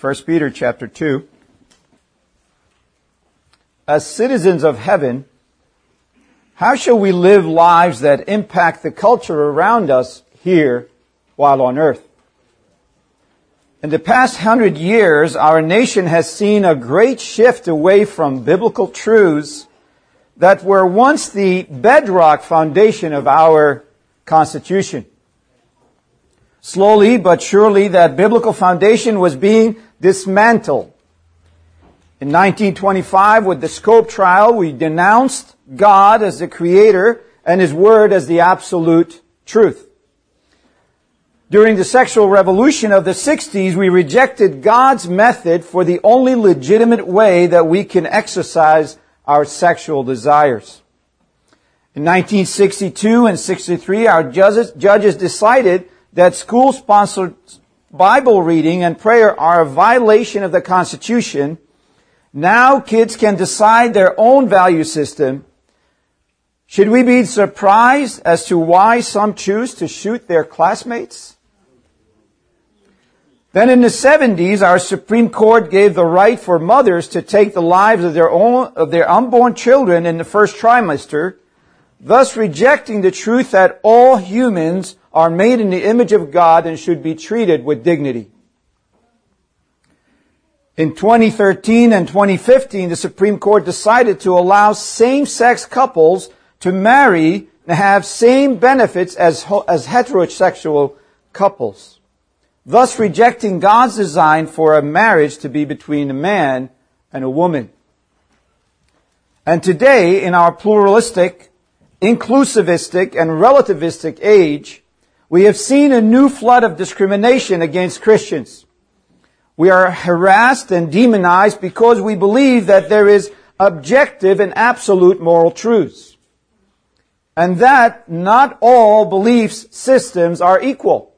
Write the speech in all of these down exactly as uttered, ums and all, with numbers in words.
First Peter chapter two. As citizens of heaven, how shall we live lives that impact the culture around us here while on earth? In the past hundred years, our nation has seen a great shift away from biblical truths that were once the bedrock foundation of our Constitution. Slowly but surely, that biblical foundation was being dismantled. In nineteen twenty-five, with the Scope trial, we denounced God as the Creator and His Word as the absolute truth. During the sexual revolution of the sixties, we rejected God's method for the only legitimate way that we can exercise our sexual desires. In nineteen sixty-two and sixty-three, our judges, judges decided that school-sponsored Bible reading and prayer are a violation of the Constitution. Now kids can decide their own value system. Should we be surprised as to why some choose to shoot their classmates? Then in the seventies, our Supreme Court gave the right for mothers to take the lives of their own, of their unborn children in the first trimester, thus rejecting the truth that all humans are made in the image of God and should be treated with dignity. In twenty thirteen and twenty fifteen, the Supreme Court decided to allow same-sex couples to marry and have same benefits as, as heterosexual couples, thus rejecting God's design for a marriage to be between a man and a woman. And today, in our pluralistic, inclusivistic, and relativistic age, we have seen a new flood of discrimination against Christians. We are harassed and demonized because we believe that there is objective and absolute moral truths, and that not all belief systems are equal.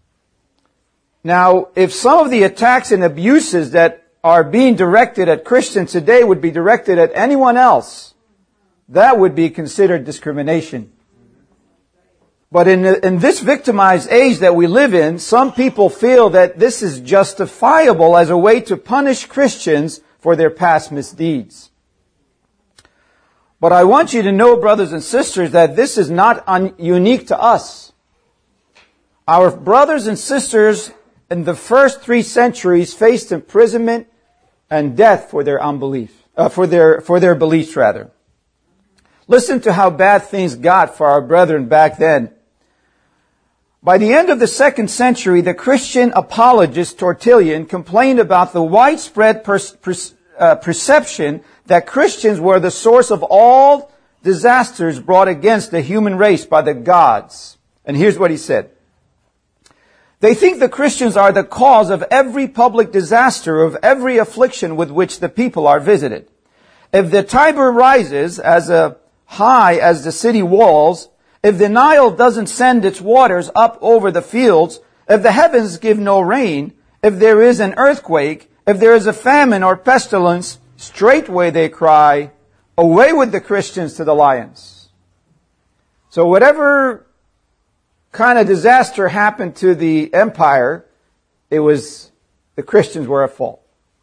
Now, if some of the attacks and abuses that are being directed at Christians today would be directed at anyone else, that would be considered discrimination. But in, in this victimized age that we live in, some people feel that this is justifiable as a way to punish Christians for their past misdeeds. But I want you to know, brothers and sisters, that this is not un- unique to us. Our brothers and sisters in the first three centuries faced imprisonment and death for their unbelief, uh, for their for their beliefs rather. Listen to how bad things got for our brethren back then. By the end of the second century, the Christian apologist Tertullian complained about the widespread per- per- uh, perception that Christians were the source of all disasters brought against the human race by the gods. And here's what he said. They think the Christians are the cause of every public disaster, of every affliction with which the people are visited. If the Tiber rises as a high as the city walls, if the Nile doesn't send its waters up over the fields, if the heavens give no rain, if there is an earthquake, if there is a famine or pestilence, straightway they cry, away with the Christians to the lions. So whatever kind of disaster happened to the empire, it was the Christians were at fault.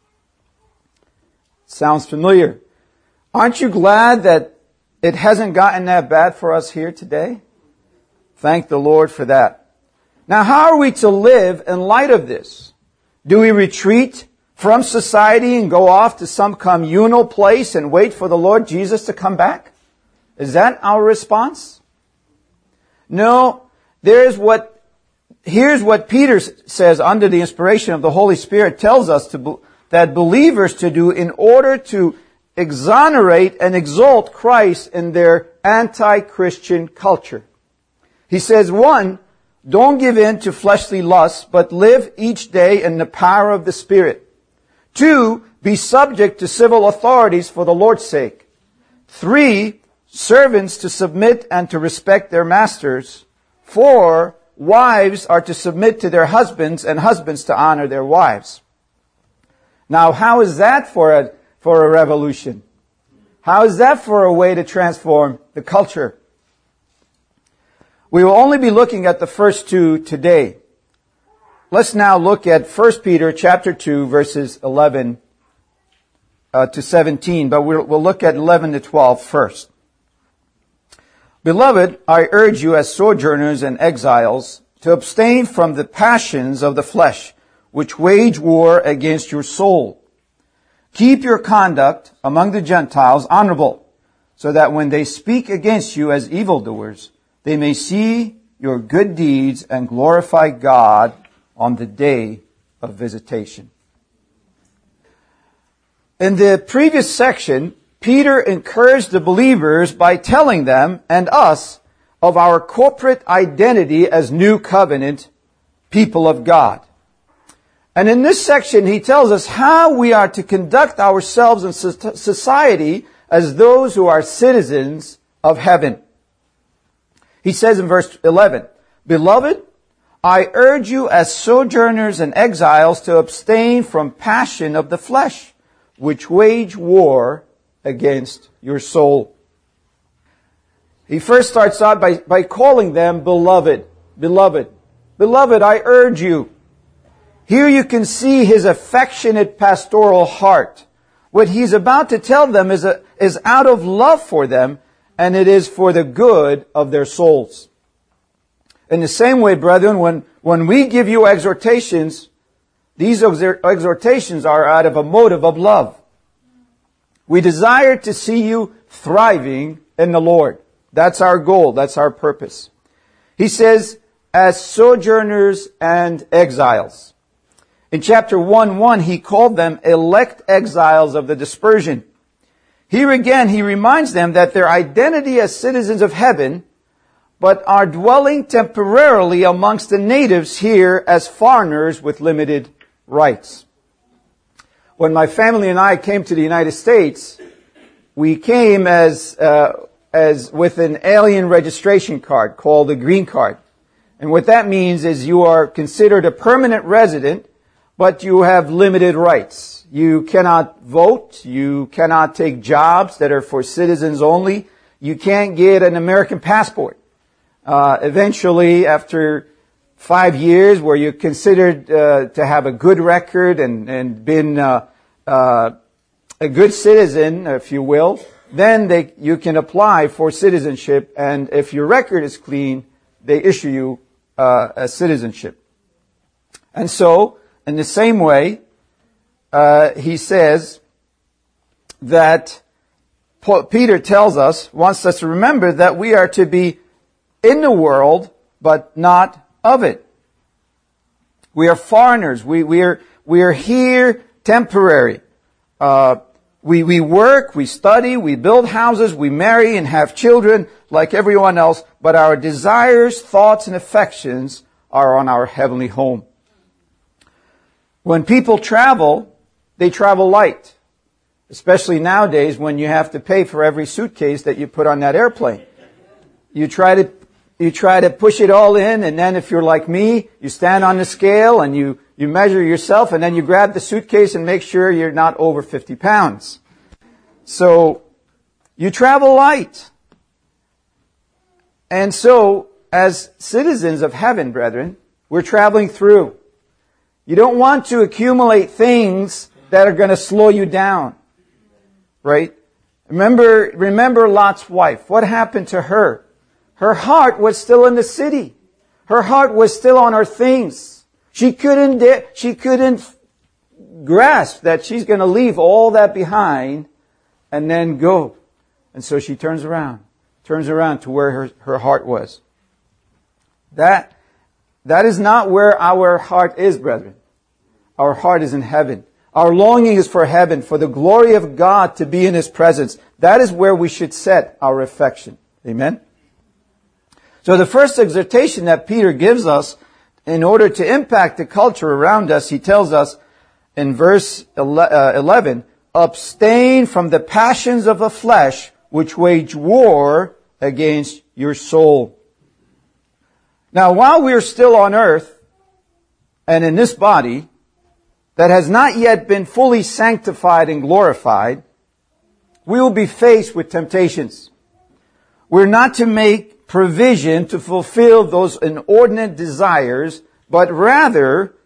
Sounds familiar. Aren't you glad that it hasn't gotten that bad for us here today? Thank the Lord for that. Now, how are we to live in light of this? Do we retreat from society and go off to some communal place and wait for the Lord Jesus to come back? Is that our response? No, there's what, here's what Peter says under the inspiration of the Holy Spirit tells us to, that believers to do in order to exonerate and exalt Christ in their anti-Christian culture. He says, one, don't give in to fleshly lusts, but live each day in the power of the Spirit. Two, be subject to civil authorities for the Lord's sake. Three, servants to submit and to respect their masters. Four, wives are to submit to their husbands, and husbands to honor their wives. Now, how is that for a for a revolution? How is that for a way to transform the culture? We will only be looking at the first two today. let's now look at First Peter chapter two, verses eleven uh, to seventeen, but we'll, we'll look at eleven to twelve first. Beloved, I urge you as sojourners and exiles to abstain from the passions of the flesh, which wage war against your soul. Keep your conduct among the Gentiles honorable, so that when they speak against you as evildoers, they may see your good deeds and glorify God on the day of visitation. In the previous section, Peter encouraged the believers by telling them and us of our corporate identity as new covenant people of God. And in this section, he tells us how we are to conduct ourselves in society as those who are citizens of heaven. He says in verse eleven, Beloved, I urge you as sojourners and exiles to abstain from passion of the flesh, which wage war against your soul. He first starts out by, by calling them beloved, beloved, beloved, I urge you. Here you can see his affectionate pastoral heart. What he's about to tell them is, a, is out of love for them, and it is for the good of their souls. In the same way, brethren, when, when we give you exhortations, these exhortations are out of a motive of love. We desire to see you thriving in the Lord. That's our goal. That's our purpose. He says, as sojourners and exiles. In chapter one one, he called them elect exiles of the dispersion. Here again, he reminds them that their identity as citizens of heaven, but are dwelling temporarily amongst the natives here as foreigners with limited rights. When my family and I came to the United States, we came as uh, as with an alien registration card called a green card. And what that means is you are considered a permanent resident, but you have limited rights. You cannot vote. You cannot take jobs that are for citizens only. You can't get an American passport. Uh, eventually, after five years where you're considered uh, to have a good record and, and been uh, uh, a good citizen, if you will, then they, you can apply for citizenship, and if your record is clean, they issue you uh, a citizenship. And so, in the same way, uh, he says that Paul, Peter tells us, wants us to remember that we are to be in the world, but not of it. We are foreigners. We, we are, we are here temporary. Uh, we, we work, we study, we build houses, we marry and have children like everyone else, but our desires, thoughts, and affections are on our heavenly home. When people travel, they travel light. Especially nowadays when you have to pay for every suitcase that you put on that airplane. You try to You try to push it all in, and then if you're like me, you stand on the scale and you, you measure yourself, and then you grab the suitcase and make sure you're not over fifty pounds. So, you travel light. And so, as citizens of heaven, brethren, we're traveling through. You don't want to accumulate things that are going to slow you down. Right? Remember, remember Lot's wife. What happened to her? Her heart was still in the city. Her heart was still on her things. She couldn't, de- she couldn't grasp that she's going to leave all that behind and then go. And so she turns around, turns around to where her, her heart was. That, that is not where our heart is, brethren. Our heart is in heaven. Our longing is for heaven, for the glory of God to be in His presence. That is where we should set our affection. Amen? So the first exhortation that Peter gives us in order to impact the culture around us, he tells us in verse eleven, abstain from the passions of the flesh which wage war against your soul. Now, while we are still on earth and in this body that has not yet been fully sanctified and glorified, we will be faced with temptations. We're not to make provision to fulfill those inordinate desires, but rather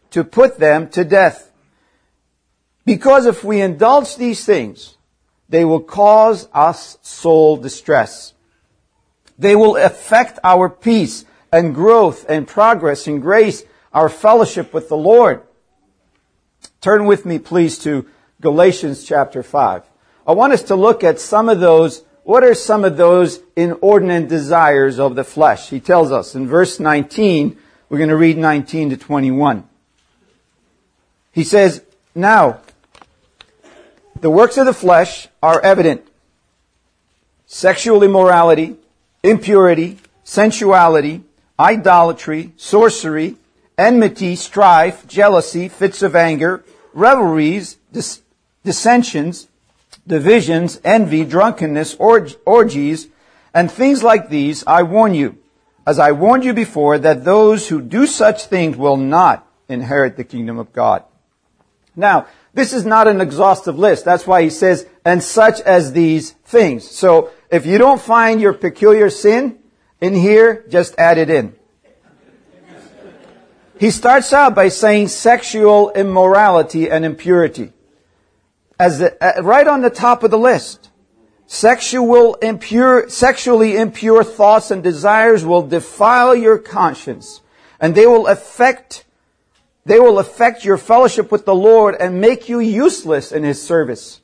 to put them to death. Because if we indulge these things, they will cause us soul distress. They will affect our peace and growth and progress in grace, our fellowship with the Lord. Turn with me, please, to Galatians chapter five. I want us to look at some of those. What are some of those inordinate desires of the flesh? He tells us in verse nineteen, we're going to read nineteen to twenty-one. He says, now, the works of the flesh are evident. Sexual immorality, impurity, sensuality, idolatry, sorcery, enmity, strife, jealousy, fits of anger, revelries, dis- dissensions, divisions, envy, drunkenness, org- orgies, and things like these. I warn you, as I warned you before, that those who do such things will not inherit the kingdom of God. Now, this is not an exhaustive list. That's why he says, and such as these things. So, if you don't find your peculiar sin in here, just add it in. He starts out by saying sexual immorality and impurity. As the, uh, right on the top of the list. Sexual impure, sexually impure thoughts and desires will defile your conscience, and they will affect They will affect your fellowship with the Lord and make you useless in His service.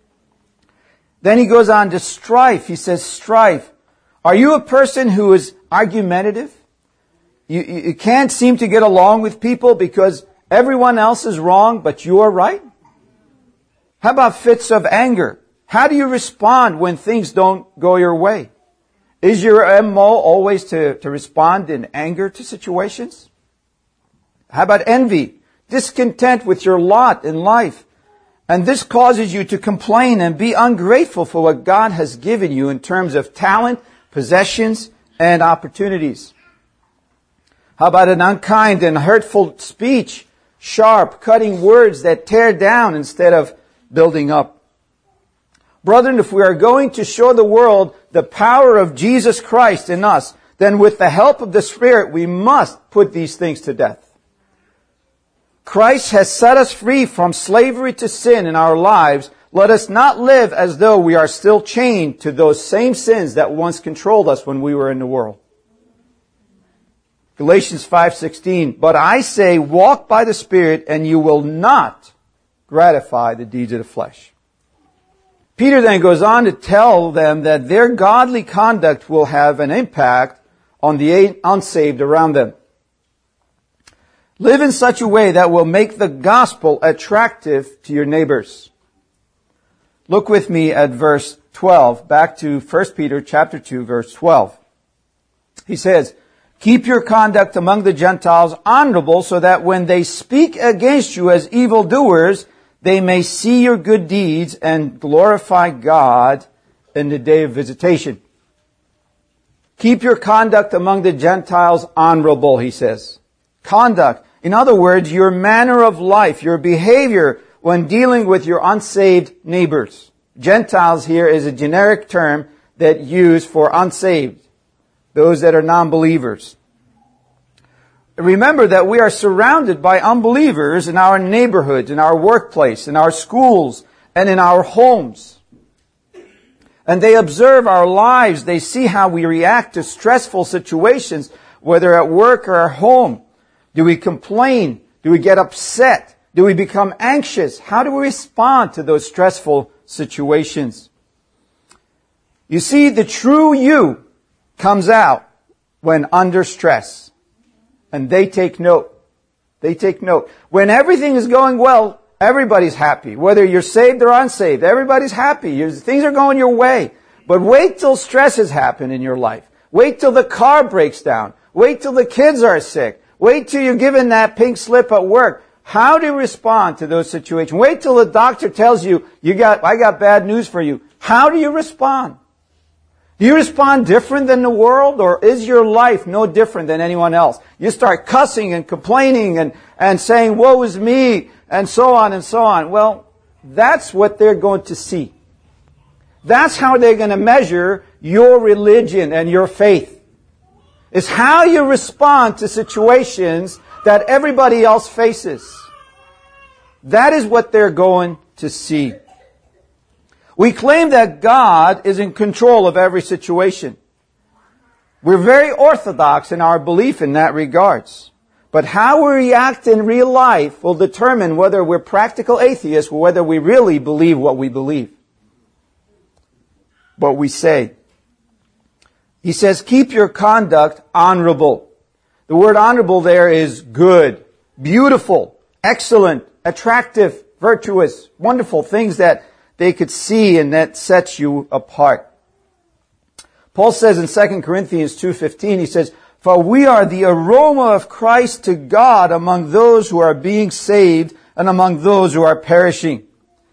Then he goes on to strife. He says, strife. Are you a person who is argumentative? You, you can't seem to get along with people because everyone else is wrong, but you are right? How about fits of anger? How do you respond when things don't go your way? Is your M O always to, to respond in anger to situations? How about envy? Discontent with your lot in life. And this causes you to complain and be ungrateful for what God has given you in terms of talent, possessions, and opportunities. How about an unkind and hurtful speech? Sharp, cutting words that tear down instead of building up. Brethren, if we are going to show the world the power of Jesus Christ in us, then with the help of the Spirit, we must put these things to death. Christ has set us free from slavery to sin in our lives. Let us not live as though we are still chained to those same sins that once controlled us when we were in the world. Galatians five sixteen, but I say, walk by the Spirit, and you will not gratify the deeds of the flesh. Peter then goes on to tell them that their godly conduct will have an impact on the unsaved around them. Live in such a way that will make the gospel attractive to your neighbors. Look with me at verse twelve, back to First Peter chapter two, verse twelve. He says, keep your conduct among the Gentiles honorable, so that when they speak against you as evildoers, they may see your good deeds and glorify God in the day of visitation. Keep your conduct among the Gentiles honorable, he says. Conduct. In other words, your manner of life, your behavior when dealing with your unsaved neighbors. Gentiles here is a generic term that used for unsaved, those that are non-believers. Remember that we are surrounded by unbelievers in our neighborhoods, in our workplace, in our schools, and in our homes. And they observe our lives. They see how we react to stressful situations, whether at work or at home. Do we complain? Do we get upset? Do we become anxious? How do we respond to those stressful situations? You see, the true you comes out when under stress. And they take note. They take note. When everything is going well, everybody's happy. Whether you're saved or unsaved, everybody's happy. You're, things are going your way. But wait till stresses happen in your life. Wait till the car breaks down. Wait till the kids are sick. Wait till you're given that pink slip at work. How do you respond to those situations? Wait till the doctor tells you, you got, I got bad news for you. How do you respond? Do you respond different than the world, or is your life no different than anyone else? You start cussing and complaining and, and saying, woe is me, and so on and so on. Well, that's what they're going to see. That's how they're going to measure your religion and your faith. Is how you respond to situations that everybody else faces. That is what they're going to see. We claim that God is in control of every situation. We're very orthodox in our belief in that regards. But how we react in real life will determine whether we're practical atheists or whether we really believe what we believe. What we say. He says, keep your conduct honorable. The word honorable there is good, beautiful, excellent, attractive, virtuous, wonderful, things that they could see and that sets you apart. Paul says in Second Corinthians two fifteen, he says, for we are the aroma of Christ to God among those who are being saved and among those who are perishing.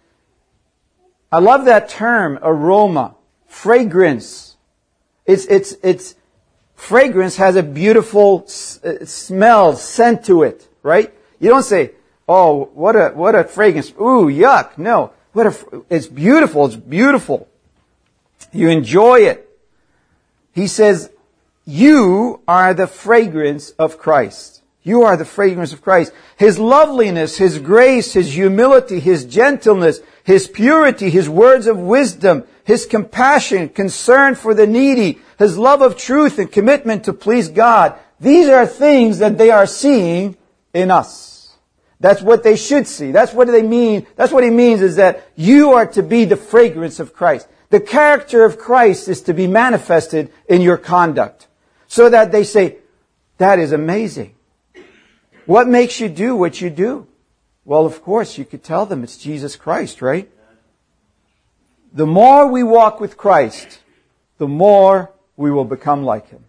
I love that term, aroma, fragrance. It's, it's, it's, fragrance has a beautiful s- smell, scent to it, right? You don't say, oh, what a, what a fragrance. Ooh, yuck. No. What a, it's beautiful. It's beautiful. You enjoy it. He says, you are the fragrance of Christ. You are the fragrance of Christ. His loveliness, His grace, His humility, His gentleness, His purity, His words of wisdom, His compassion, concern for the needy, His love of truth and commitment to please God. These are things that they are seeing in us. That's what they should see. That's what they mean. That's what He means is that you are to be the fragrance of Christ. The character of Christ is to be manifested in your conduct. So that they say, that is amazing. What makes you do what you do? Well, of course, you could tell them it's Jesus Christ, right? The more we walk with Christ, the more we will become like Him.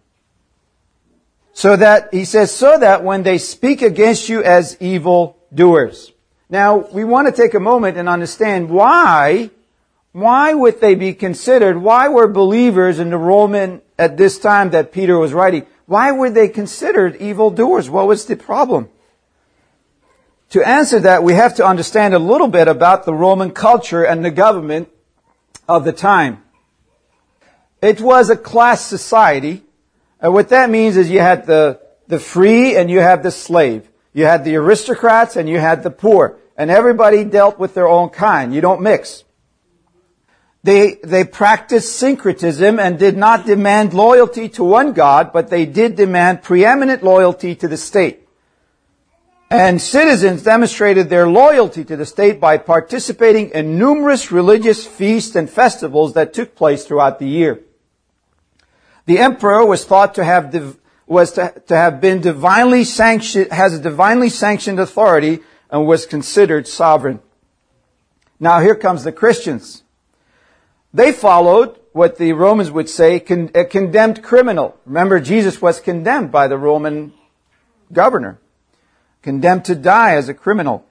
So that, he says, so that when they speak against you as evil doers. Now, we want to take a moment and understand why, why would they be considered, why were believers in the Roman at this time that Peter was writing, why were they considered evildoers? What was the problem? To answer that, we have to understand a little bit about the Roman culture and the government of the time. It was a class society. And what that means is you had the, the free and you had the slave. You had the aristocrats and you had the poor. And everybody dealt with their own kind. You don't mix. They, they practiced syncretism and did not demand loyalty to one God, but they did demand preeminent loyalty to the state. And citizens demonstrated their loyalty to the state by participating in numerous religious feasts and festivals that took place throughout the year. The emperor was thought to have div- was to, to have been divinely sanctioned, has a divinely sanctioned authority and was considered sovereign. Now here comes the Christians. They followed what the Romans would say, con- a condemned criminal. Remember, Jesus was condemned by the Roman governor. Condemned to die as a criminal.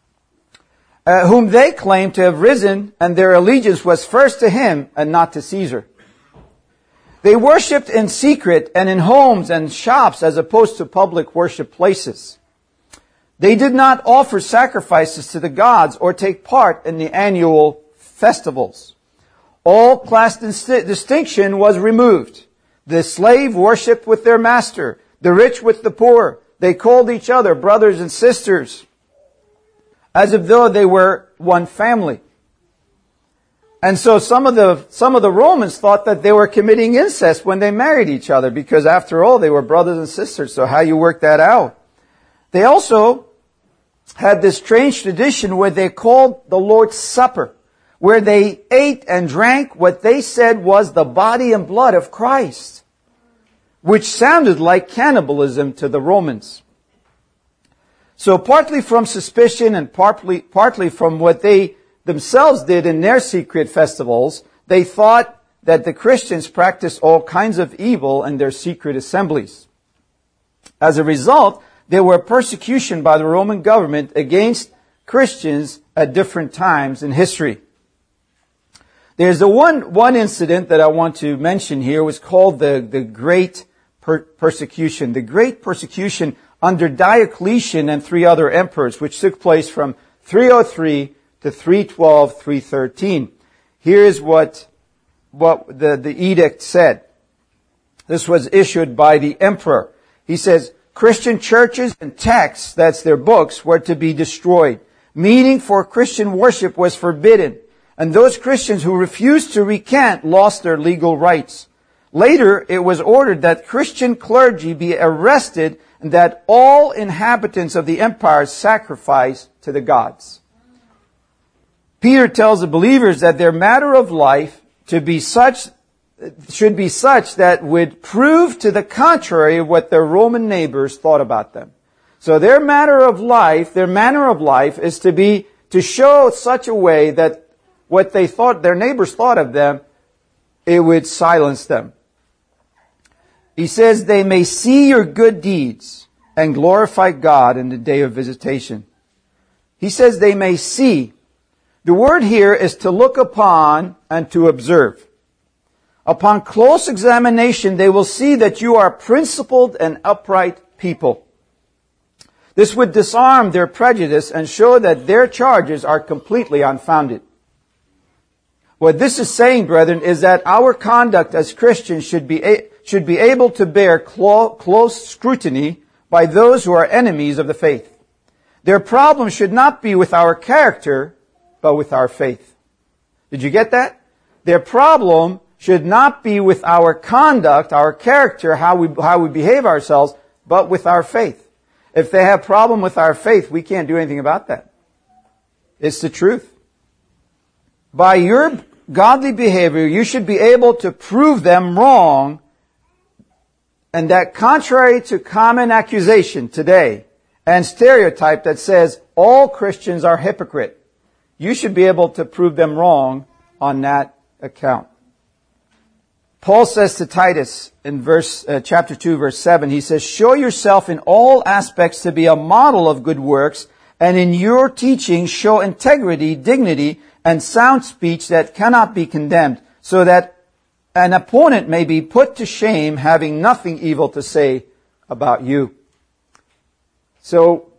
Uh, whom they claimed to have risen, and their allegiance was first to him and not to Caesar. They worshipped in secret and in homes and shops as opposed to public worship places. They did not offer sacrifices to the gods or take part in the annual festivals. All class dis- distinction was removed. The slave worshipped with their master, the rich with the poor. They called each other brothers and sisters, as if though they were one family. And so some of the some of the Romans thought that they were committing incest when they married each other, because after all, they were brothers and sisters. So how you work that out? They also had this strange tradition where they called the Lord's Supper, where they ate and drank what they said was the body and blood of Christ, which sounded like cannibalism to the Romans. So partly from suspicion and partly, partly from what they themselves did in their secret festivals, they thought that the Christians practiced all kinds of evil in their secret assemblies. As a result, there were persecution by the Roman government against Christians at different times in history. There's a one, one incident that I want to mention here. It was called the, the Great per- Persecution. The Great Persecution under Diocletian and three other emperors, which took place from three oh three to three twelve, three thirteen. Here's what, what the, the edict said. This was issued by the emperor. He says, Christian churches and texts, that's their books, were to be destroyed. Meeting for Christian worship was forbidden, and those Christians who refused to recant lost their legal rights. Later, it was ordered that Christian clergy be arrested and that all inhabitants of the empire sacrifice to the gods. Peter tells the believers that their matter of life to be such, should be such that would prove to the contrary of what their Roman neighbors thought about them. So their matter of life, their manner of life is to be, to show such a way that what they thought, their neighbors thought of them, it would silence them. He says, they may see your good deeds and glorify God in the day of visitation. He says they may see. The word here is to look upon and to observe. Upon close examination, they will see that you are principled and upright people. This would disarm their prejudice and show that their charges are completely unfounded. What this is saying, brethren, is that our conduct as Christians should be a- should be able to bear clo- close scrutiny by those who are enemies of the faith. Their problem should not be with our character, but with our faith. Did you get that? Their problem should not be with our conduct, our character, how we how we behave ourselves, but with our faith. If they have a problem with our faith, we can't do anything about that. It's the truth. By your godly behavior, you should be able to prove them wrong, and that contrary to common accusation today and stereotype that says all Christians are hypocrite, you should be able to prove them wrong on that account. Paul says to Titus in verse uh, chapter two, verse seven, he says, show yourself in all aspects to be a model of good works, and in your teaching show integrity, dignity, and sound speech that cannot be condemned, so that an opponent may be put to shame, having nothing evil to say about you. So,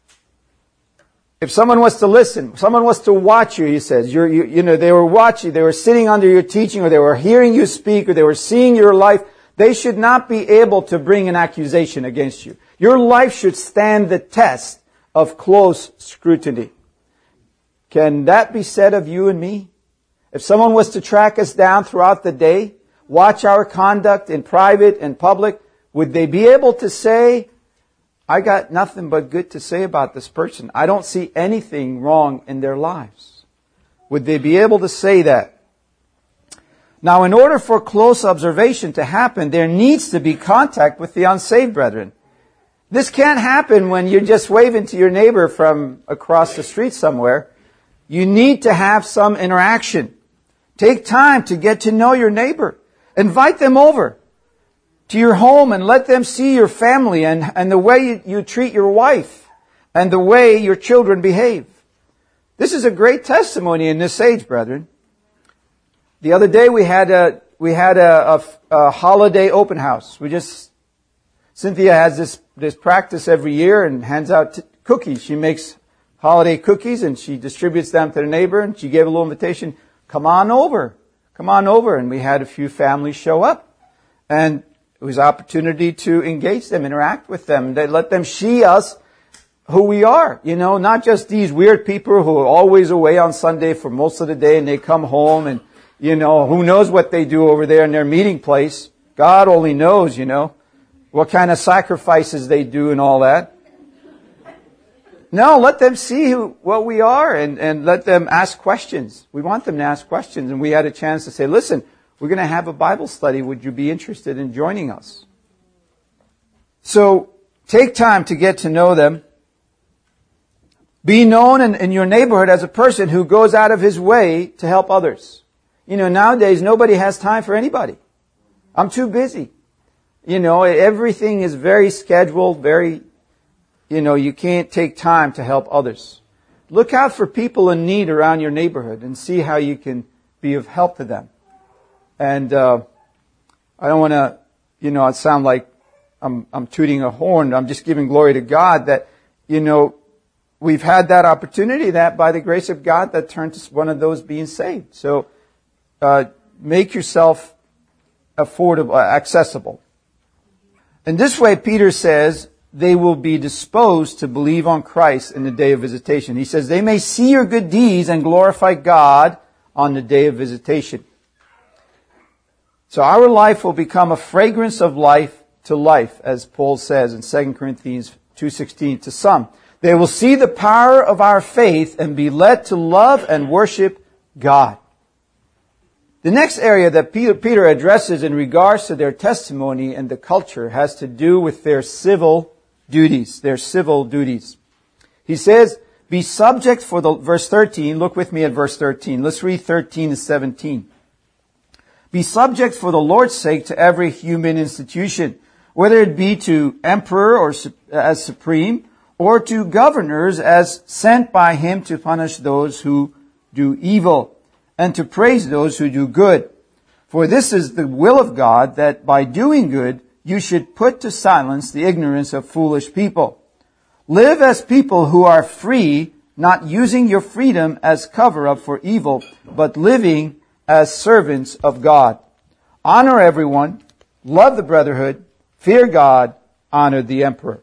if someone was to listen, someone was to watch you, he says, you're, you, you know, they were watching, they were sitting under your teaching, or they were hearing you speak, or they were seeing your life, they should not be able to bring an accusation against you. Your life should stand the test of close scrutiny. Can that be said of you and me? If someone was to track us down throughout the day, watch our conduct in private and public, would they be able to say, I got nothing but good to say about this person. I don't see anything wrong in their lives. Would they be able to say that? Now, in order for close observation to happen, there needs to be contact with the unsaved brethren. This can't happen when you're just waving to your neighbor from across the street somewhere. You need to have some interaction. Take time to get to know your neighbor. Invite them over to your home and let them see your family and, and the way you, you treat your wife and the way your children behave. This is a great testimony in this age, brethren. The other day we had a, we had a, a, a holiday open house. We just, Cynthia has this, this practice every year and hands out t- cookies. She makes holiday cookies and she distributes them to the neighbor, and she gave a little invitation, come on over, come on over. And we had a few families show up, and it was an opportunity to engage them, interact with them. They let them see us who we are, you know, not just these weird people who are always away on Sunday for most of the day and they come home and, you know, who knows what they do over there in their meeting place. God only knows, you know, what kind of sacrifices they do and all that. No, let them see who, what we are, and, and let them ask questions. We want them to ask questions. And we had a chance to say, listen, we're going to have a Bible study. Would you be interested in joining us? So take time to get to know them. Be known in, in your neighborhood as a person who goes out of his way to help others. You know, nowadays nobody has time for anybody. I'm too busy. You know, everything is very scheduled, very, you know, you can't take time to help others. Look out for people in need around your neighborhood and see how you can be of help to them. And uh, I don't want to, you know, it sound like I'm, I'm tooting a horn. I'm just giving glory to God that, you know, we've had that opportunity, that by the grace of God, that turned to one of those being saved. So uh, make yourself affordable, accessible. In this way, Peter says, they will be disposed to believe on Christ in the day of visitation. He says, they may see your good deeds and glorify God on the day of visitation. So our life will become a fragrance of life to life, as Paul says in Second Corinthians two sixteen to some. They will see the power of our faith and be led to love and worship God. The next area that Peter addresses in regards to their testimony and the culture has to do with their civil duties, their civil duties. He says, be subject for the, verse thirteen, look with me at verse thirteen. Let's read thirteen to seventeen. Be subject for the Lord's sake to every human institution, whether it be to emperor or as supreme, or to governors as sent by him to punish those who do evil, and to praise those who do good. For this is the will of God, that by doing good you should put to silence the ignorance of foolish people. Live as people who are free, not using your freedom as cover-up for evil, but living as servants of God. Honor everyone, love the brotherhood, fear God, honor the emperor.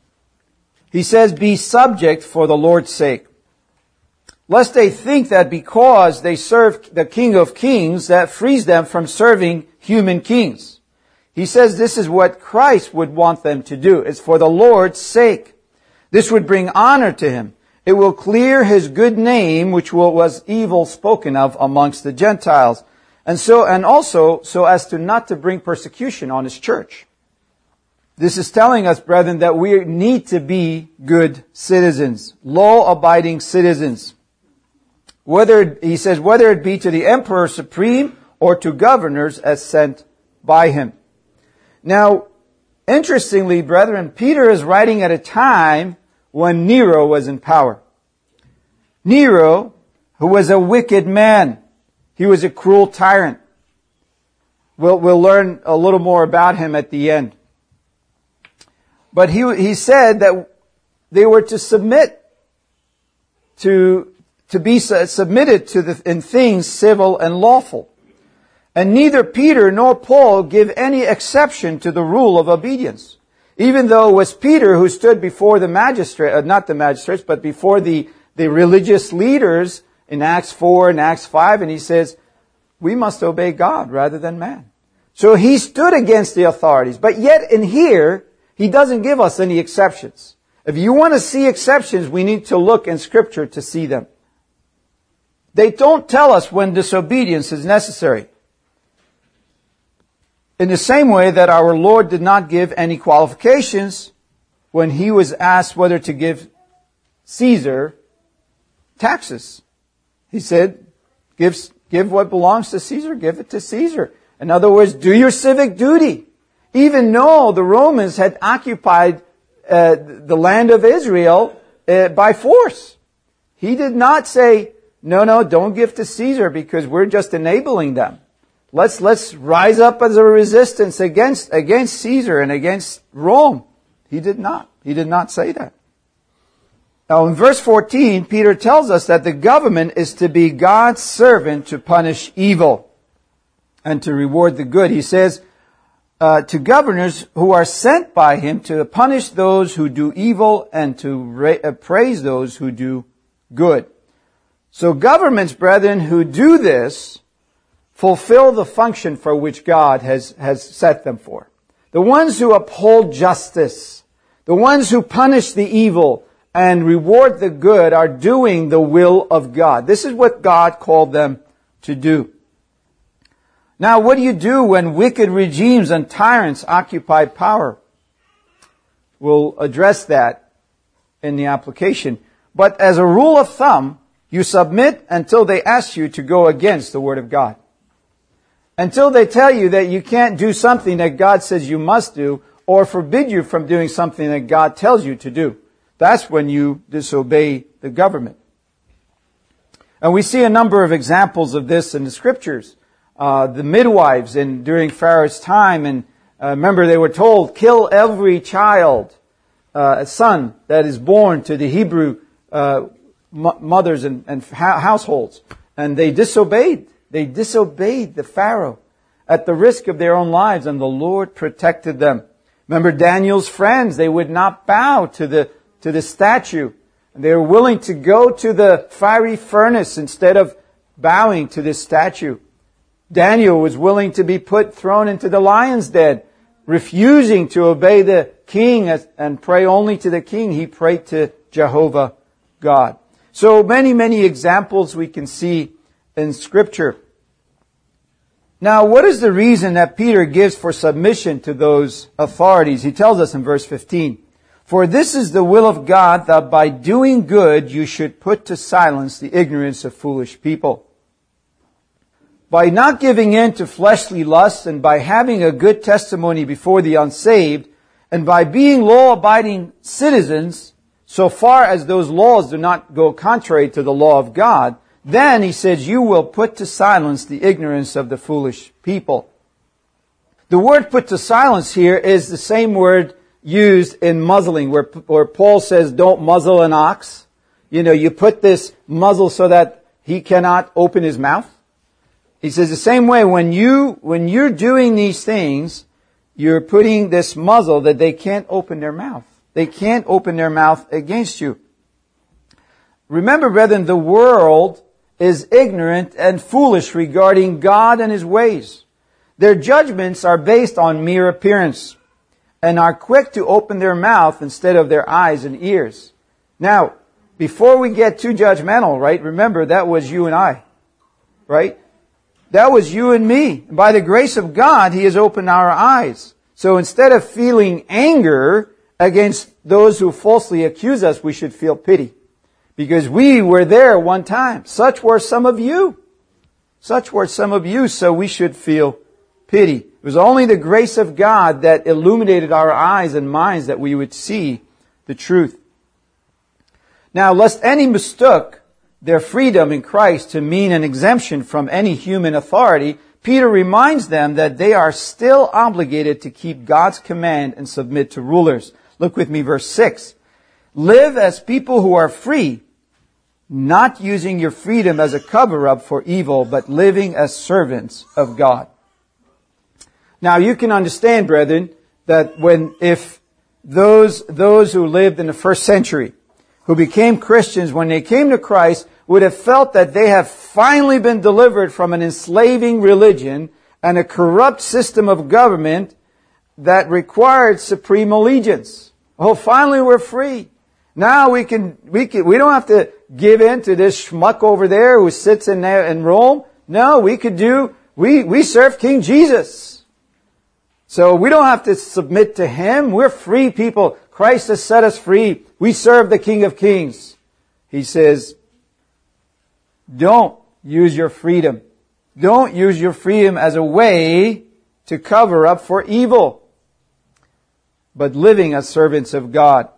He says, be subject for the Lord's sake. Lest they think that because they serve the King of Kings, that frees them from serving human kings. He says this is what Christ would want them to do. It's for the Lord's sake. This would bring honor to him. It will clear his good name, which was evil spoken of amongst the Gentiles. And so, and also, so as to not to bring persecution on his church. This is telling us, brethren, that we need to be good citizens, law-abiding citizens. Whether, he says, whether it be to the emperor supreme or to governors as sent by him. Now, interestingly, brethren, Peter is writing at a time when Nero was in power. Nero, who was a wicked man, he was a cruel tyrant. We'll, we'll learn a little more about him at the end. But he, he said that they were to submit to, to be submitted to the, in things civil and lawful. And neither Peter nor Paul give any exception to the rule of obedience. Even though it was Peter who stood before the magistrate, uh, not the magistrates, but before the, the religious leaders in Acts four and Acts five, and he says, we must obey God rather than man. So he stood against the authorities. But yet in here, he doesn't give us any exceptions. If you want to see exceptions, we need to look in Scripture to see them. They don't tell us when disobedience is necessary. In the same way that our Lord did not give any qualifications when he was asked whether to give Caesar taxes. He said, give, give what belongs to Caesar, give it to Caesar. In other words, do your civic duty. Even though the Romans had occupied uh, the land of Israel uh, by force. He did not say, no, no, don't give to Caesar because we're just enabling them. Let's, let's rise up as a resistance against, against Caesar and against Rome. He did not. He did not say that. Now in verse fourteen, Peter tells us that the government is to be God's servant to punish evil and to reward the good. He says, uh, to governors who are sent by him to punish those who do evil and to ra- uh, praise those who do good. So governments, brethren, who do this fulfill the function for which God has, has set them for. The ones who uphold justice, the ones who punish the evil and reward the good are doing the will of God. This is what God called them to do. Now, what do you do when wicked regimes and tyrants occupy power? We'll address that in the application. But as a rule of thumb, you submit until they ask you to go against the Word of God. Until they tell you that you can't do something that God says you must do, or forbid you from doing something that God tells you to do. That's when you disobey the government. And we see a number of examples of this in the Scriptures. Uh, the midwives in during Pharaoh's time, and uh, remember they were told, kill every child, uh, a son that is born to the Hebrew uh, m- mothers and, and ha- households. And they disobeyed. They disobeyed the Pharaoh at the risk of their own lives, and the Lord protected them. Remember Daniel's friends, they would not bow to the, to the statue. They were willing to go to the fiery furnace instead of bowing to this statue. Daniel was willing to be put, thrown into the lion's den, refusing to obey the king and pray only to the king. He prayed to Jehovah God. So many, many examples we can see in Scripture. Now, what is the reason that Peter gives for submission to those authorities? He tells us in verse fifteen, "For this is the will of God, that by doing good you should put to silence the ignorance of foolish people." By not giving in to fleshly lusts, and by having a good testimony before the unsaved, and by being law-abiding citizens, so far as those laws do not go contrary to the law of God, then, he says, you will put to silence the ignorance of the foolish people. The word put to silence here is the same word used in muzzling, where, where Paul says, don't muzzle an ox. You know, you put this muzzle so that he cannot open his mouth. He says the same way, when you, when you're doing these things, you're putting this muzzle that they can't open their mouth. They can't open their mouth against you. Remember, brethren, the world is ignorant and foolish regarding God and His ways. Their judgments are based on mere appearance and are quick to open their mouth instead of their eyes and ears. Now, before we get too judgmental, right, remember that was you and I, right? That was you and me. By the grace of God, He has opened our eyes. So instead of feeling anger against those who falsely accuse us, we should feel pity. Because we were there one time. Such were some of you. Such were some of you, so we should feel pity. It was only the grace of God that illuminated our eyes and minds that we would see the truth. Now, lest any mistook their freedom in Christ to mean an exemption from any human authority, Peter reminds them that they are still obligated to keep God's command and submit to rulers. Look with me, verse six. Live as people who are free, not using your freedom as a cover-up for evil, but living as servants of God. Now, you can understand, brethren, that when, if those, those who lived in the first century, who became Christians, when they came to Christ, would have felt that they have finally been delivered from an enslaving religion and a corrupt system of government that required supreme allegiance. Oh, finally we're free. Now we can, we can, we don't have to give in to this schmuck over there who sits in there in Rome. No, we could do, we, we serve King Jesus. So we don't have to submit to Him. We're free people. Christ has set us free. We serve the King of Kings. He says, don't use your freedom. Don't use your freedom as a way to cover up for evil, but living as servants of God.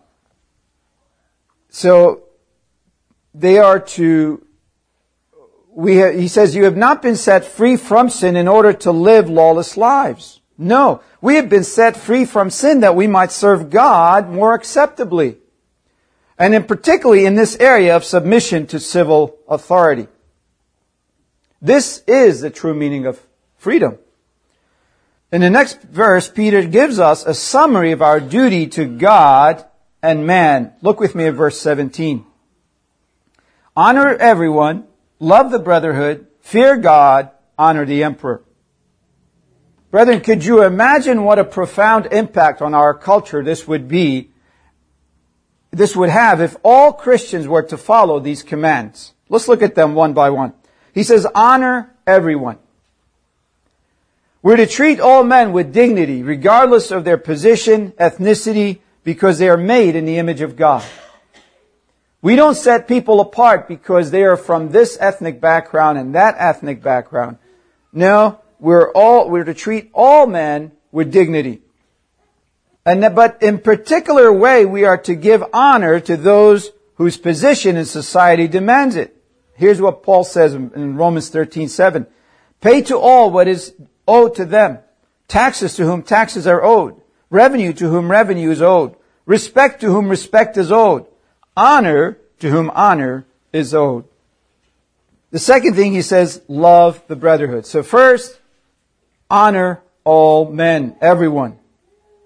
So they are to, we have, he says, you have not been set free from sin in order to live lawless lives. No, we have been set free from sin that we might serve God more acceptably. And in particularly in this area of submission to civil authority. This is the true meaning of freedom. In the next verse, Peter gives us a summary of our duty to God and man. Look with me at verse seventeen. Honor everyone, love the brotherhood, fear God, honor the emperor. Brethren, could you imagine what a profound impact on our culture this would be, this would have if all Christians were to follow these commands? Let's look at them one by one. He says, honor everyone. We're to treat all men with dignity, regardless of their position, ethnicity, because they are made in the image of God. We don't set people apart because they are from this ethnic background and that ethnic background. No, we're all, we're to treat all men with dignity. And that, but in particular way, we are to give honor to those whose position in society demands it. Here's what Paul says in Romans thirteen seven. Pay to all what is owed to them. Taxes to whom taxes are owed. Revenue to whom revenue is owed. Respect to whom respect is owed. Honor to whom honor is owed. The second thing he says, love the brotherhood. So first, honor all men, everyone.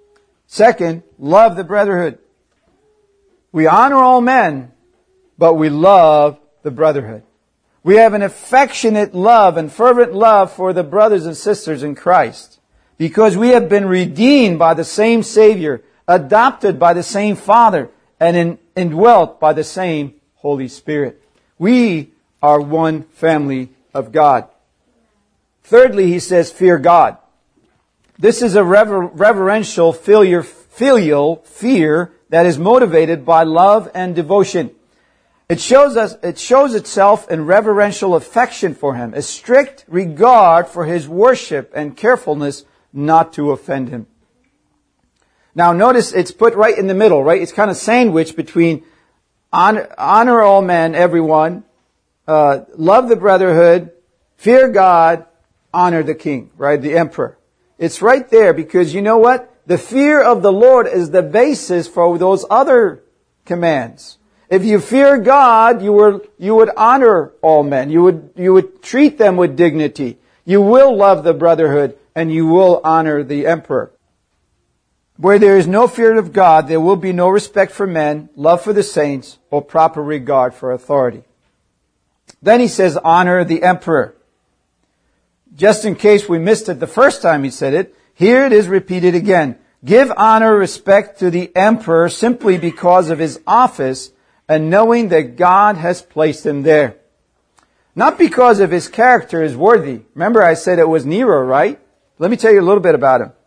Second, love the brotherhood. We honor all men, but we love the brotherhood. We have an affectionate love and fervent love for the brothers and sisters in Christ because we have been redeemed by the same Savior, adopted by the same Father, and in, indwelt by the same Holy Spirit. We are one family of God. Thirdly, he says, fear God. This is a rever- reverential filial, filial fear that is motivated by love and devotion. It shows us, it shows itself in reverential affection for Him, a strict regard for His worship and carefulness not to offend Him. Now notice it's put right in the middle, right? It's kind of sandwiched between honor, honor all men, everyone, uh, love the brotherhood, fear God, honor the king, right? The emperor. It's right there because you know what? The fear of the Lord is the basis for those other commands. If you fear God, you were, you would honor all men. You would, you would treat them with dignity. You will love the brotherhood and you will honor the emperor. Where there is no fear of God, there will be no respect for men, love for the saints, or proper regard for authority. Then he says, honor the emperor. Just in case we missed it the first time he said it, here it is repeated again. Give honor, respect to the emperor simply because of his office and knowing that God has placed him there. Not because of his character is worthy. Remember I said it was Nero, right? Let me tell you a little bit about him.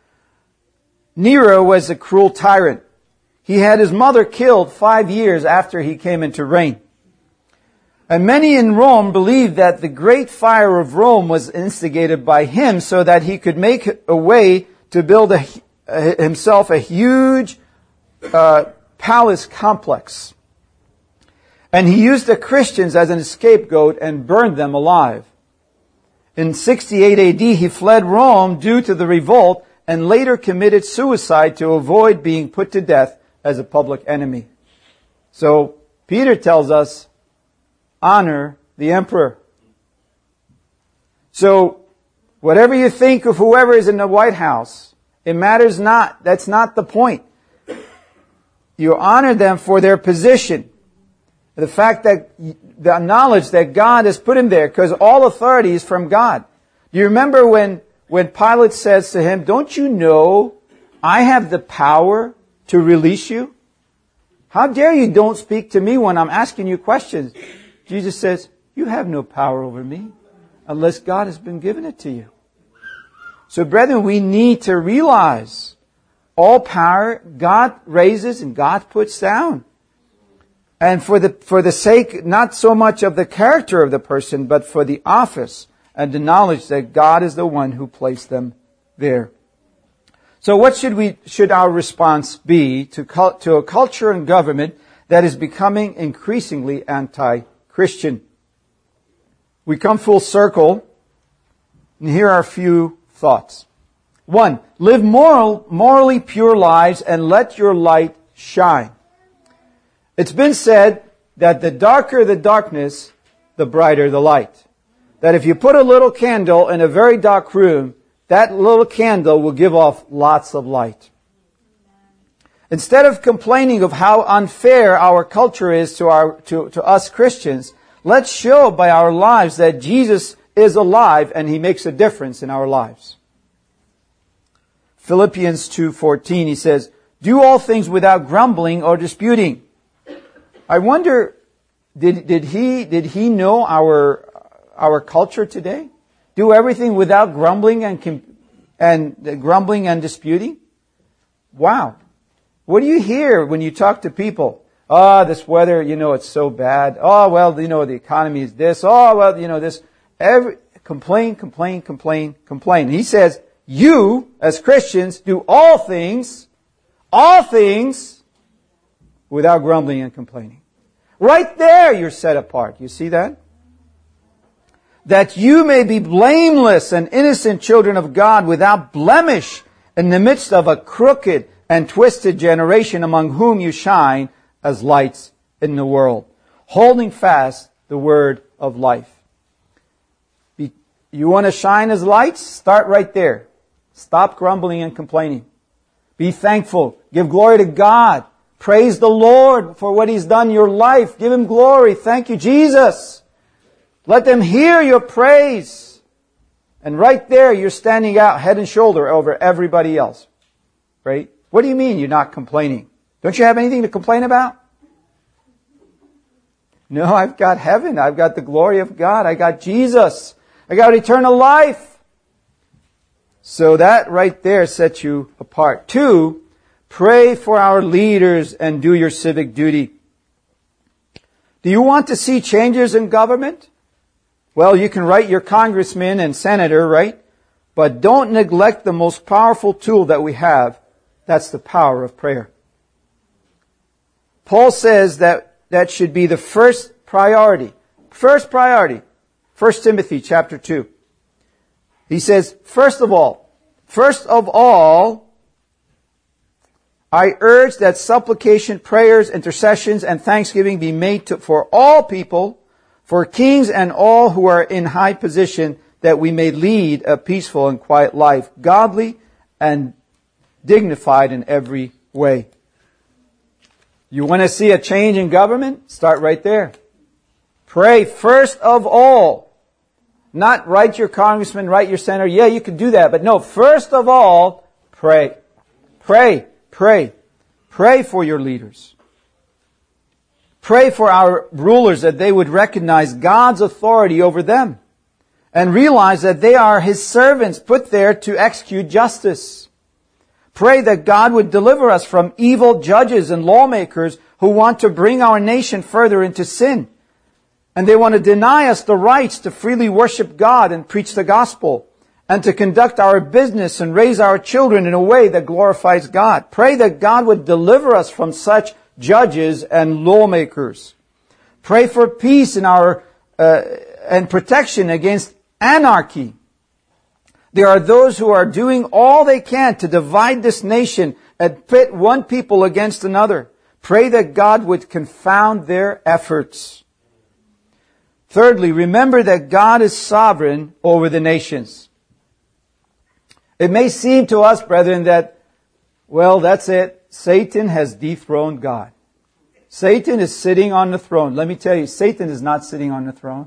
Nero was a cruel tyrant. He had his mother killed five years after he came into reign. And many in Rome believed that the great fire of Rome was instigated by him so that he could make a way to build a, a, himself a huge uh, palace complex. And he used the Christians as an scapegoat and burned them alive. In sixty-eight A D, he fled Rome due to the revolt and later committed suicide to avoid being put to death as a public enemy. So, Peter tells us, honor the emperor. So, whatever you think of whoever is in the White House, it matters not. That's not the point. You honor them for their position. The fact that, the knowledge that God has put him there, because all authority is from God. Do you remember when, when Pilate says to him, don't you know I have the power to release you? How dare you don't speak to me when I'm asking you questions? Jesus says, you have no power over me unless God has been given it to you. So brethren, we need to realize all power God raises and God puts down. And for the, for the sake, not so much of the character of the person, but for the office and the knowledge that God is the one who placed them there. So what should we, should our response be to, to a culture and government that is becoming increasingly anti-Christian? We come full circle, and here are a few thoughts. One, live moral, morally pure lives and let your light shine. It's been said that the darker the darkness, the brighter the light. That if you put a little candle in a very dark room, that little candle will give off lots of light. Instead of complaining of how unfair our culture is to our, to, to us Christians, let's show by our lives that Jesus is alive and He makes a difference in our lives. Philippians two fourteen, he says, do all things without grumbling or disputing. I wonder, did, did he, did he know our, our culture today? Do everything without grumbling and, and grumbling and disputing? Wow. What do you hear when you talk to people? Oh, this weather, you know, it's so bad. Oh, well, you know, the economy is this. Oh, well, you know, this. Every, complain, complain, complain, complain. And he says, you, as Christians, do all things, all things, without grumbling and complaining. Right there, you're set apart. You see that? That you may be blameless and innocent children of God without blemish in the midst of a crooked and twisted generation among whom you shine as lights in the world, holding fast the word of life. Be, you want to shine as lights? Start right there. Stop grumbling and complaining. Be thankful. Give glory to God. Praise the Lord for what He's done in your life. Give Him glory. Thank you, Jesus. Let them hear your praise. And right there, you're standing out head and shoulder over everybody else. Right? What do you mean you're not complaining? Don't you have anything to complain about? No, I've got heaven. I've got the glory of God. I got Jesus. I got eternal life. So that right there sets you apart. Two, pray for our leaders and do your civic duty. Do you want to see changes in government? Well, you can write your congressman and senator, right? But don't neglect the most powerful tool that we have. That's the power of prayer. Paul says that that should be the first priority. First priority. First Timothy chapter two. He says, first of all, first of all, I urge that supplication, prayers, intercessions, and thanksgiving be made to, for all people, for kings and all who are in high position, that we may lead a peaceful and quiet life, godly and dignified in every way. You want to see a change in government? Start right there. Pray first of all. Not write your congressman, write your senator. Yeah, you can do that. But no, first of all, pray. Pray, pray. Pray for your leaders. Pray for our rulers that they would recognize God's authority over them and realize that they are His servants put there to execute justice. Pray that God would deliver us from evil judges and lawmakers who want to bring our nation further into sin. And they want to deny us the rights to freely worship God and preach the gospel and to conduct our business and raise our children in a way that glorifies God. Pray that God would deliver us from such judges and lawmakers. Pray for peace in our uh, and protection against anarchy. There are those who are doing all they can to divide this nation and pit one people against another. Pray that God would confound their efforts. Thirdly, remember that God is sovereign over the nations. It may seem to us, brethren, that, well, that's it. Satan has dethroned God. Satan is sitting on the throne. Let me tell you, Satan is not sitting on the throne.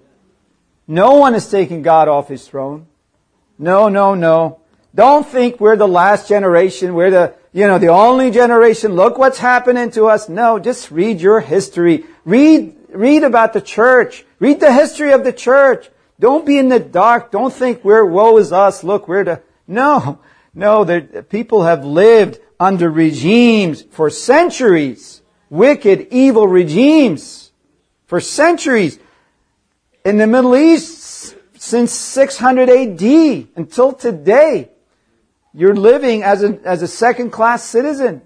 No one is taking God off His throne. No, no, no. Don't think we're the last generation. We're the, you know, the only generation. Look what's happening to us. No, just read your history. Read, read about the church. Read the history of the church. Don't be in the dark. Don't think we're, woe is us. Look, we're the, no, no, the people have lived under regimes for centuries. Wicked, evil regimes for centuries. In the Middle East, since six hundred A D until today, you're living as a, as a second-class citizen.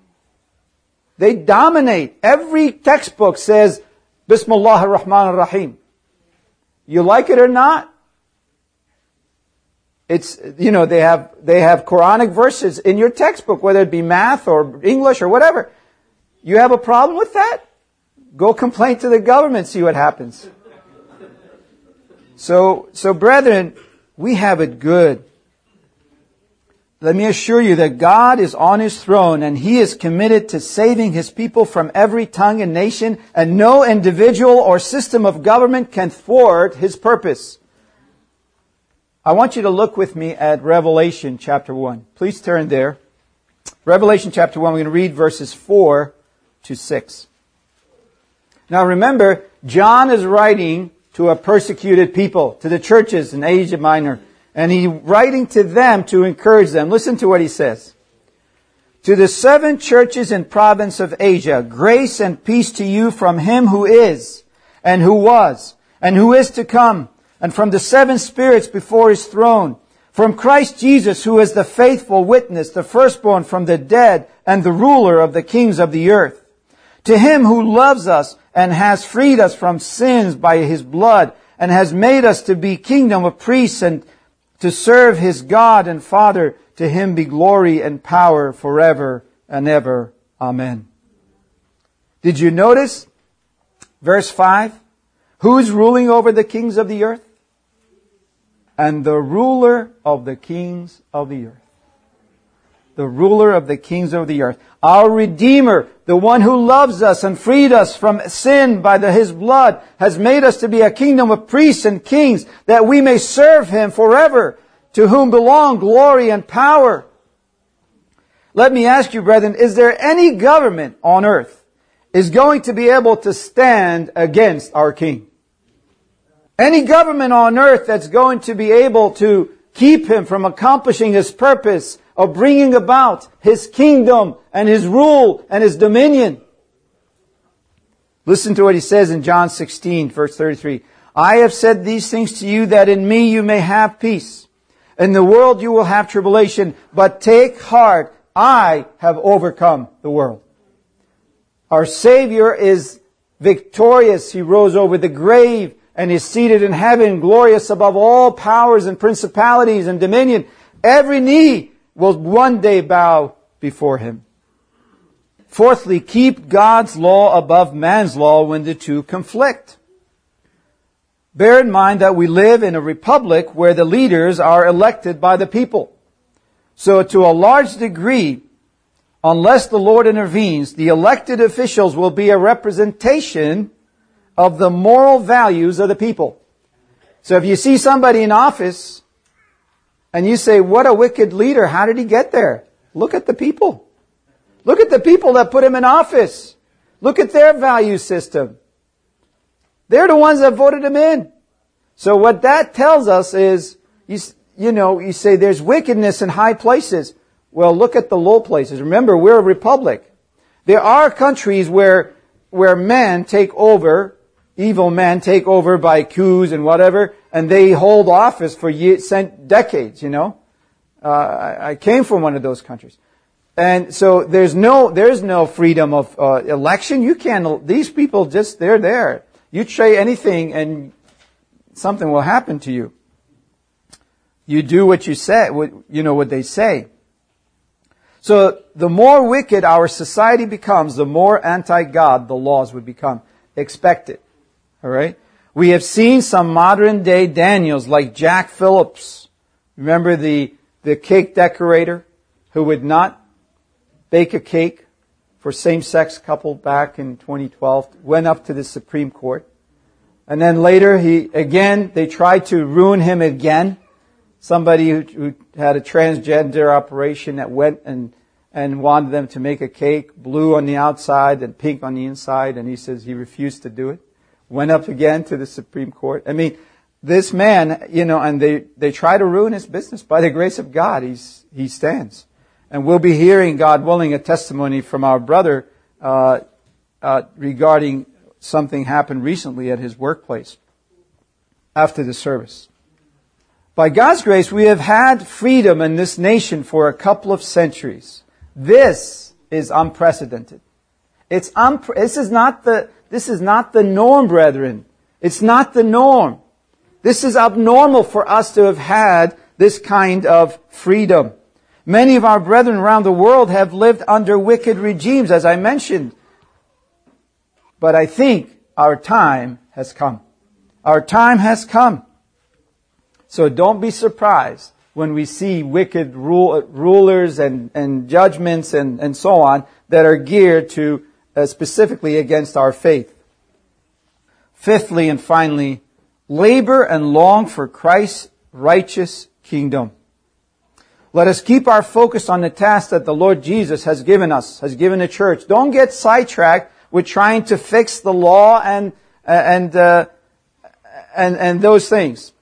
They dominate. Every textbook says, Bismillah ar-Rahman ar-Rahim. You like it or not? It's, you know, they have, they have Quranic verses in your textbook, whether it be math or English or whatever. You have a problem with that? Go complain to the government, see what happens. So, so brethren, we have it good. Let me assure you that God is on His throne and He is committed to saving His people from every tongue and nation, and no individual or system of government can thwart His purpose. I want you to look with me at Revelation chapter one. Please turn there. Revelation chapter one, we're going to read verses four to six. Now remember, John is writing to a persecuted people, to the churches in Asia Minor. And he's writing to them to encourage them. Listen to what he says. To the seven churches in province of Asia, grace and peace to you from Him who is, and who was, and who is to come, and from the seven spirits before His throne, from Christ Jesus, who is the faithful witness, the firstborn from the dead, and the ruler of the kings of the earth. To Him who loves us and has freed us from sins by His blood, and has made us to be kingdom of priests and to serve His God and Father, to Him be glory and power forever and ever. Amen. Did you notice verse five? Who's ruling over the kings of the earth? And the ruler of the kings of the earth. the ruler of the kings of the earth. Our Redeemer, the one who loves us and freed us from sin by the, His blood, has made us to be a kingdom of priests and kings, that we may serve Him forever, to whom belong glory and power. Let me ask you, brethren, is there any government on earth is going to be able to stand against our King? Any government on earth that's going to be able to keep Him from accomplishing His purpose of bringing about His kingdom and His rule and His dominion? Listen to what He says in John sixteen, verse thirty-three. I have said these things to you that in me you may have peace. In the world you will have tribulation, but take heart, I have overcome the world. Our Savior is victorious. He rose over the grave and is seated in heaven, glorious above all powers and principalities and dominion. Every knee will one day bow before Him. Fourthly, keep God's law above man's law when the two conflict. Bear in mind that we live in a republic where the leaders are elected by the people. So to a large degree, unless the Lord intervenes, the elected officials will be a representation of the moral values of the people. So if you see somebody in office and you say, what a wicked leader, how did he get there? Look at the people. Look at the people that put him in office. Look at their value system. They're the ones that voted him in. So what that tells us is, you, you know, you say there's wickedness in high places. Well, look at the low places. Remember, we're a republic. There are countries where, where men take over, evil men take over by coups and whatever, and they hold office for years, decades, you know. Uh, I, I came from one of those countries. And so there's no, there's no freedom of uh, election. You can't, these people just, they're there. You say anything and something will happen to you. You do what you say, what, you know, what they say. So the more wicked our society becomes, the more anti-God the laws would become expected. All right? We have seen some modern day Daniels like Jack Phillips. Remember the, the cake decorator who would not bake a cake for same-sex couple back in twenty twelve, went up to the Supreme Court. And then later, he again, they tried to ruin him again. Somebody who, who had a transgender operation that went and, and wanted them to make a cake, blue on the outside and pink on the inside, and he says he refused to do it. Went up again to the Supreme Court. I mean, this man, you know, and they, they try to ruin his business. By the grace of God, he's, he stands. And we'll be hearing, God willing, a testimony from our brother uh, uh, regarding something happened recently at his workplace after the service. By God's grace, we have had freedom in this nation for a couple of centuries. This is unprecedented. It's unpre- this is not the this is not the norm, brethren. It's not the norm. This is abnormal for us to have had this kind of freedom. Many of our brethren around the world have lived under wicked regimes, as I mentioned. But I think our time has come. Our time has come. So don't be surprised when we see wicked rule, rulers and, and judgments and, and so on that are geared to uh, specifically against our faith. Fifthly and finally, labor and long for Christ's righteous kingdom. Let us keep our focus on the task that the Lord Jesus has given us, has given the church. Don't get sidetracked with trying to fix the law and and uh, and and those things.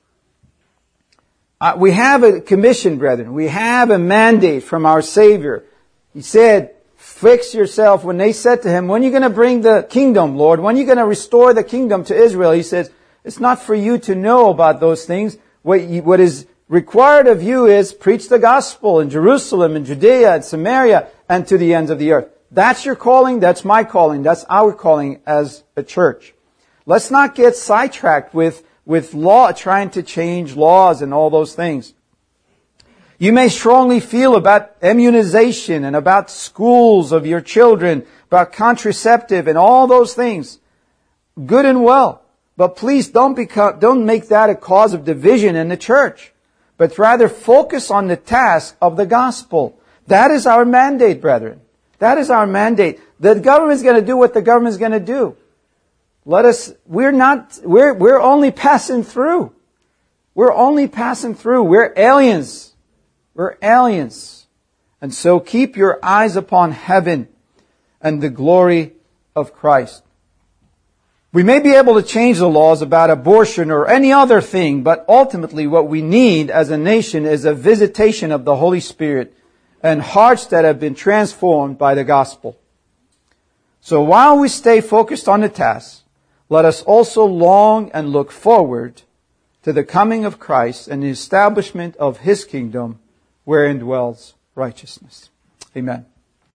Uh, we have a commission, brethren. We have a mandate from our Savior. He said, "Fix yourself." When they said to him, "When are you going to bring the kingdom, Lord? When are you going to restore the kingdom to Israel?" He says, "It's not for you to know about those things. What you, what is required of you is preach the gospel in Jerusalem and Judea and Samaria and to the ends of the earth." That's your calling. That's my calling. That's our calling as a church. Let's not get sidetracked with, with law, trying to change laws and all those things. You may strongly feel about immunization and about schools of your children, about contraceptive and all those things. Good and well. But please don't become, don't make that a cause of division in the church, but rather focus on the task of the gospel. That is our mandate, brethren. That is our mandate. The government's going to do what the government's going to do. Let us, we're not, we're, we're only passing through. We're only passing through. We're aliens. We're aliens. And so keep your eyes upon heaven and the glory of Christ. We may be able to change the laws about abortion or any other thing, but ultimately what we need as a nation is a visitation of the Holy Spirit and hearts that have been transformed by the gospel. So while we stay focused on the task, let us also long and look forward to the coming of Christ and the establishment of His kingdom wherein dwells righteousness. Amen.